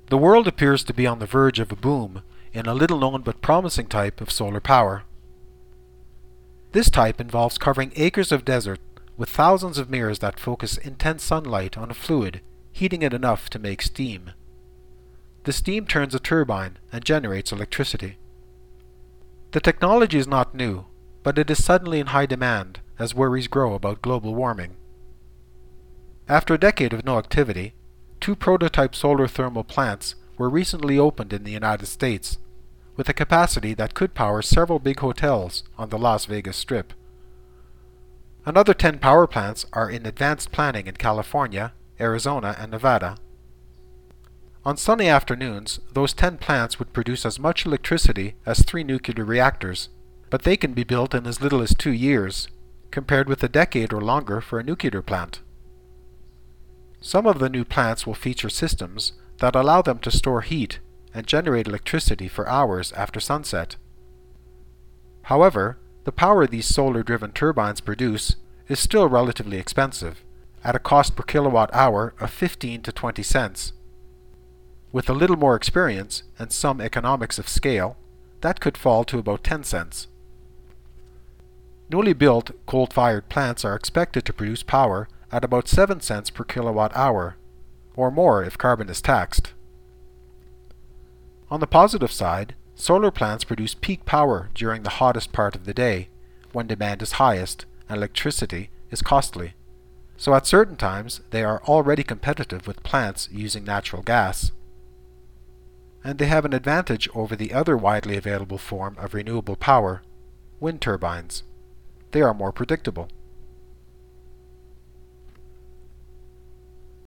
The world appears to be on the verge of a boom in a little-known but promising type of solar power. This type involves covering acres of desert with thousands of mirrors that focus intense sunlight on a fluid, heating it enough to make steam. The steam turns a turbine and generates electricity. The technology is not new, but it is suddenly in high demand as worries grow about global warming. After a decade of no activity, 2 prototype solar thermal plants were recently opened in the United States, with a capacity that could power several big hotels on the Las Vegas Strip. Another 10 power plants are in advanced planning in California, Arizona, and Nevada. On sunny afternoons, those 10 plants would produce as much electricity as 3 nuclear reactors, but they can be built in as little as 2 years, compared with a decade or longer for a nuclear plant. Some of the new plants will feature systems that allow them to store heat and generate electricity for hours after sunset. However, the power these solar-driven turbines produce is still relatively expensive, at a cost per kilowatt hour of 15 to 20 cents. With a little more experience and some economics of scale, that could fall to about 10 cents. Newly built coal-fired plants are expected to produce power at about 7 cents per kilowatt hour, or more if carbon is taxed. On the positive side, solar plants produce peak power during the hottest part of the day, when demand is highest and electricity is costly. So at certain times they are already competitive with plants using natural gas. And they have an advantage over the other widely available form of renewable power, wind turbines. They are more predictable.